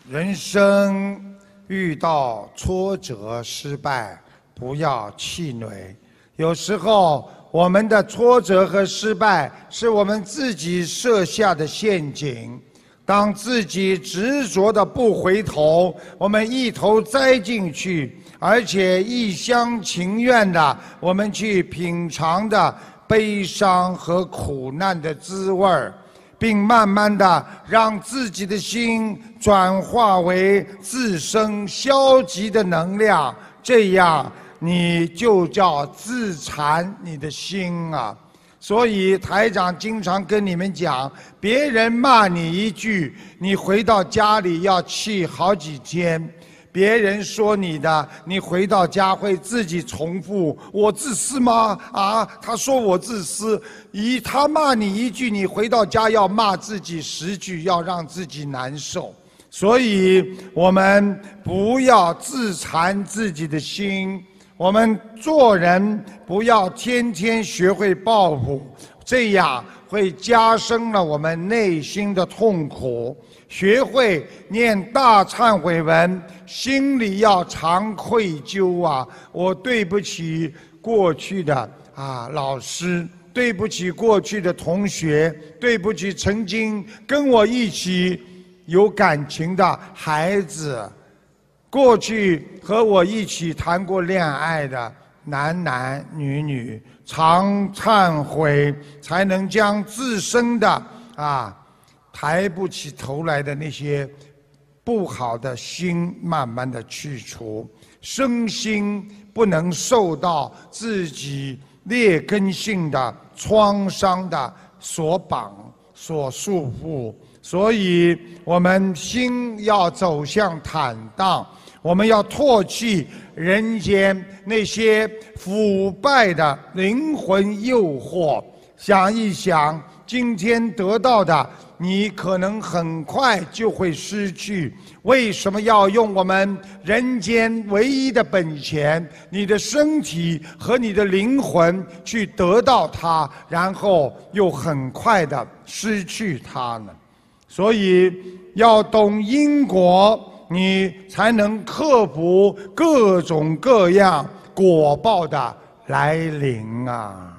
人生遇到挫折、失败，不要气馁。有时候我们的挫折和失败是我们自己设下的陷阱。当自己执着的不回头，我们一头栽进去，而且一厢情愿的，我们去品尝的悲伤和苦难的滋味儿。并慢慢的让自己的心转化为自身消极的能量，这样你就叫自残你的心啊。所以台长经常跟你们讲，别人骂你一句，你回到家里要气好几天。别人说你的，你回到家会自己重复：我自私吗？啊，他说我自私。他骂你一句，你回到家要骂自己10句，要让自己难受。所以我们不要自残自己的心，我们做人不要天天学会报复，这样会加深了我们内心的痛苦。学会念大忏悔文，心里要常愧疚啊！我对不起过去的老师，对不起过去的同学，对不起曾经跟我一起有感情的孩子，过去和我一起谈过恋爱的男男女女，常忏悔，才能将自身的抬不起头来的那些不好的心慢慢的去除，身心不能受到自己劣根性的创伤的所绑所束缚，所以我们心要走向坦荡，我们要唾弃人间那些腐败的灵魂诱惑。想一想，今天得到的你可能很快就会失去，为什么要用我们人间唯一的本钱，你的身体和你的灵魂去得到它，然后又很快的失去它呢？所以要懂因果，你才能克服各种各样果报的来临啊！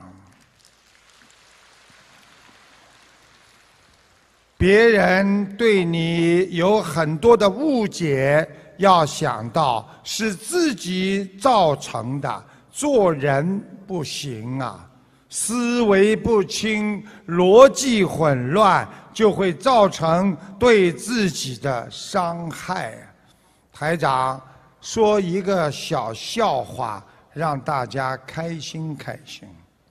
别人对你有很多的误解，要想到是自己造成的。做人不行啊，思维不清，逻辑混乱，就会造成对自己的伤害。台长说一个小笑话，让大家开心开心，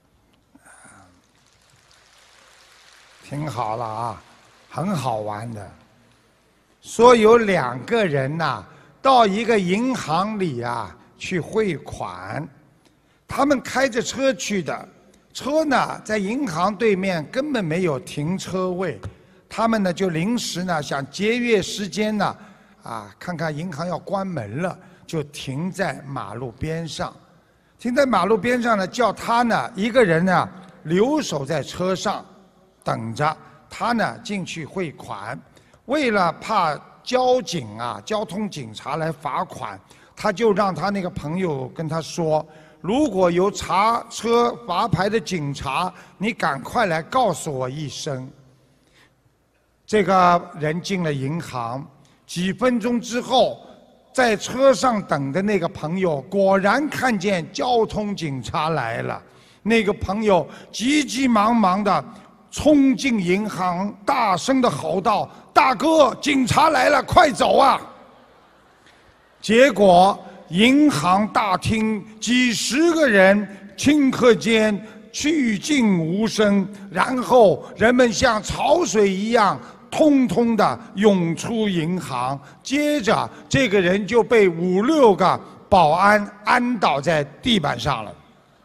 听好了啊，很好玩的。说有2个人到一个银行里去汇款，他们开着车去的，车呢在银行对面根本没有停车位，他们呢就临时想节约时间看看银行要关门了，就停在马路边上。停在马路边上叫他一个人留守在车上等着。他进去汇款，为了怕交通警察来罚款，他就让他那个朋友跟他说，如果有查车罚牌的警察，你赶快来告诉我一声。这个人进了银行，几分钟之后，在车上等的那个朋友果然看见交通警察来了，那个朋友急急忙忙的冲进银行，大声地吼道：大哥，警察来了，快走啊！结果银行大厅几十个人顷刻间去尽无声，然后人们像潮水一样通通地涌出银行，接着这个人就被5、6个保安按倒在地板上了。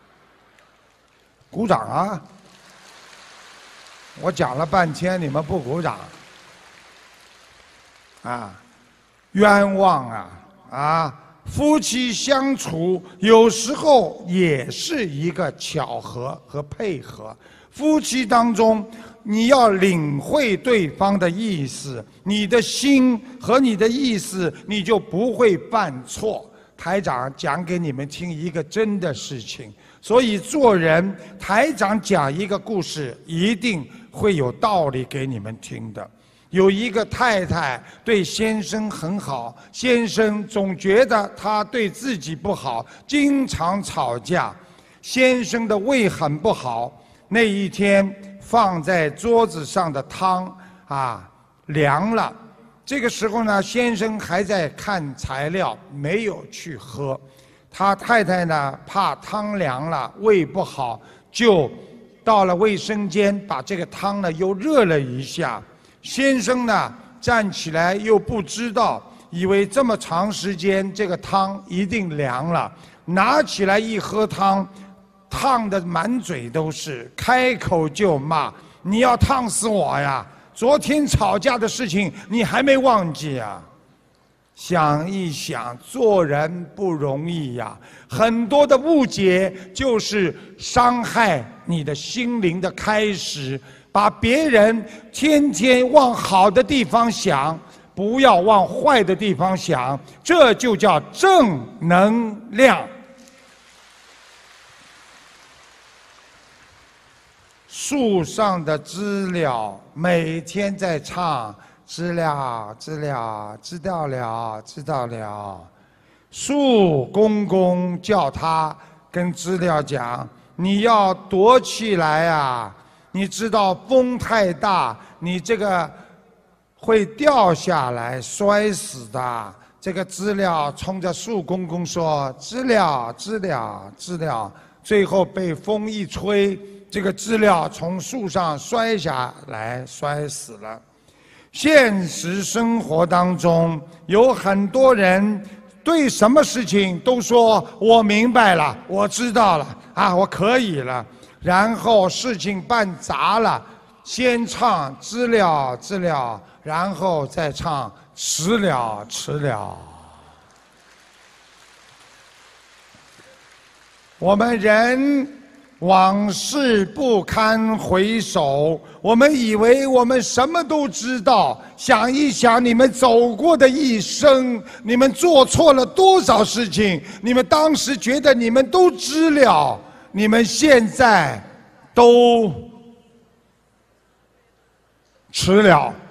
鼓掌啊！我讲了半天，你们不鼓掌，冤枉啊！夫妻相处有时候也是一个巧合和配合。夫妻当中你要领会对方的意思，你的心和你的意思，你就不会犯错。台长讲给你们听一个真的事情，所以做人，台长讲一个故事，一定会有道理给你们听的。有一个太太对先生很好，先生总觉得她对自己不好，经常吵架。先生的胃很不好，那一天放在桌子上的汤凉了。这个时候呢，先生还在看材料，没有去喝。他太太呢，怕汤凉了，胃不好，就到了卫生间，把这个汤呢又热了一下。先生呢站起来又不知道，以为这么长时间这个汤一定凉了，拿起来一喝汤，烫得满嘴都是，开口就骂：“你要烫死我呀！昨天吵架的事情你还没忘记啊？”想一想，做人不容易呀，很多的误解就是伤害你的心灵的开始。把别人天天往好的地方想，不要往坏的地方想，这就叫正能量。树上的知了每天在唱：知了，知了，知道了，知道了。树公公叫他跟知了讲：“你要躲起来啊！你知道风太大，你这个会掉下来摔死的。”这个知了冲着树公公说：“知了，知了，知了。”最后被风一吹，这个知了从树上摔下来，摔死了。现实生活当中，有很多人对什么事情都说：“我明白了，我知道了，我可以了。”然后事情办砸了，先唱知了知了，然后再唱迟了迟了。我们人往事不堪回首，我们以为我们什么都知道。想一想你们走过的一生，你们做错了多少事情，你们当时觉得你们都知了，你们现在都迟了。